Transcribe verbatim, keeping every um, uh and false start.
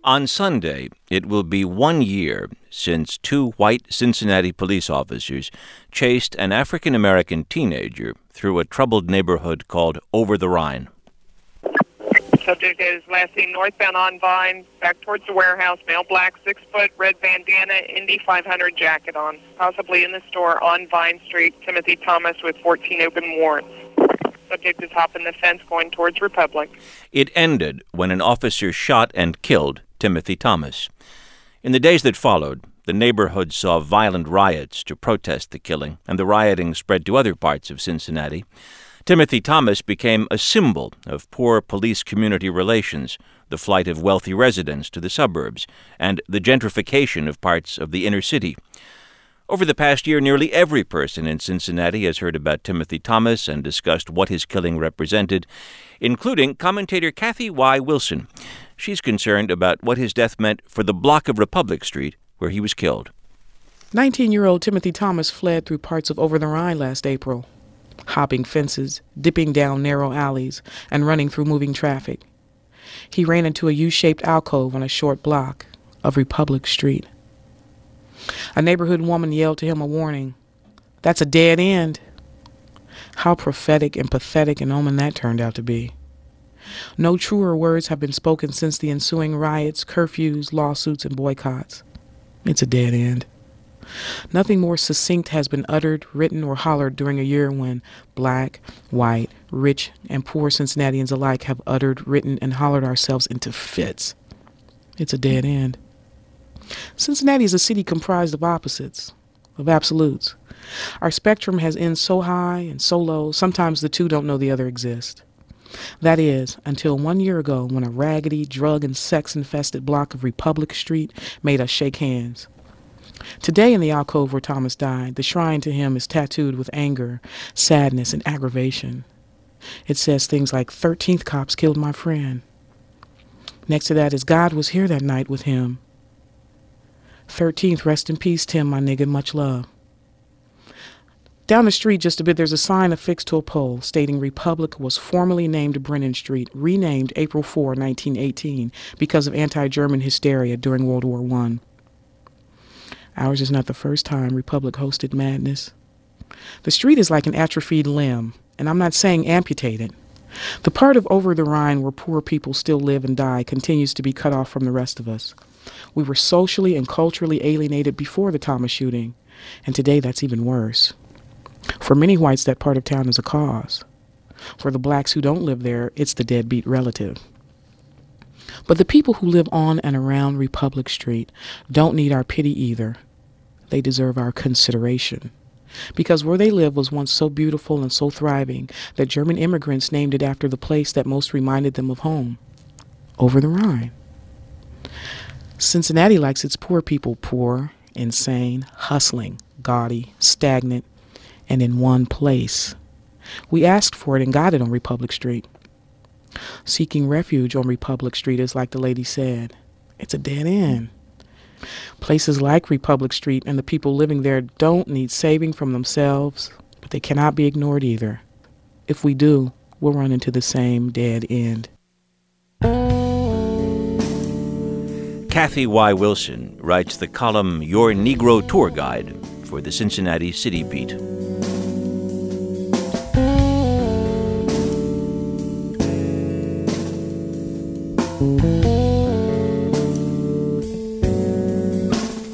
On Sunday, it will be one year since two white Cincinnati police officers chased an African-American teenager through a troubled neighborhood called Over the Rhine. Subject is last seen northbound on Vine, back towards the warehouse, male black, six foot, red bandana, Indy five hundred jacket on, possibly in the store on Vine Street, Timothy Thomas with fourteen open warrants. Subject is hopping the fence going towards Republic. It ended when an officer shot and killed Timothy Thomas. In the days that followed, the neighborhood saw violent riots to protest the killing, and the rioting spread to other parts of Cincinnati. Timothy Thomas became a symbol of poor police-community relations, the flight of wealthy residents to the suburbs, and the gentrification of parts of the inner city. Over the past year, nearly every person in Cincinnati has heard about Timothy Thomas and discussed what his killing represented, including commentator Kathy Y. Wilson. She's concerned about what his death meant for the block of Republic Street where he was killed. nineteen-year-old Timothy Thomas fled through parts of Over the Rhine last April, hopping fences, dipping down narrow alleys, and running through moving traffic. He ran into a U-shaped alcove on a short block of Republic Street. A neighborhood woman yelled to him a warning. "That's a dead end." How prophetic and pathetic an omen that turned out to be. No truer words have been spoken since the ensuing riots, curfews, lawsuits, and boycotts. It's a dead end. Nothing more succinct has been uttered, written, or hollered during a year when black, white, rich, and poor Cincinnatians alike have uttered, written, and hollered ourselves into fits. It's a dead end. Cincinnati is a city comprised of opposites, of absolutes. Our spectrum has ends so high and so low, sometimes the two don't know the other exist. That is, until one year ago when a raggedy, drug and sex-infested block of Republic Street made us shake hands. Today in the alcove where Thomas died, the shrine to him is tattooed with anger, sadness, and aggravation. It says things like, thirteenth cops killed my friend. Next to that is, God was here that night with him. thirteenth, rest in peace, Tim, my nigga, much love. Down the street just a bit, there's a sign affixed to a pole stating Republic was formerly named Brennan Street, renamed April fourth, nineteen eighteen, because of anti-German hysteria during World War One. Ours is not the first time Republic hosted madness. The street is like an atrophied limb, and I'm not saying amputated. The part of Over the Rhine where poor people still live and die continues to be cut off from the rest of us. We were socially and culturally alienated before the Thomas shooting, and today that's even worse. For many whites, that part of town is a cause. For the blacks who don't live there, it's the deadbeat relative. But the people who live on and around Republic Street don't need our pity either. They deserve our consideration. Because where they live was once so beautiful and so thriving that German immigrants named it after the place that most reminded them of home, Over the Rhine. Cincinnati likes its poor people poor, insane, hustling, gaudy, stagnant, and in one place. We asked for it and got it on Republic Street. Seeking refuge on Republic Street is like the lady said, it's a dead end. Places like Republic Street and the people living there don't need saving from themselves, but they cannot be ignored either. If we do, we'll run into the same dead end. Kathy Y. Wilson writes the column Your Negro Tour Guide for the Cincinnati City Beat.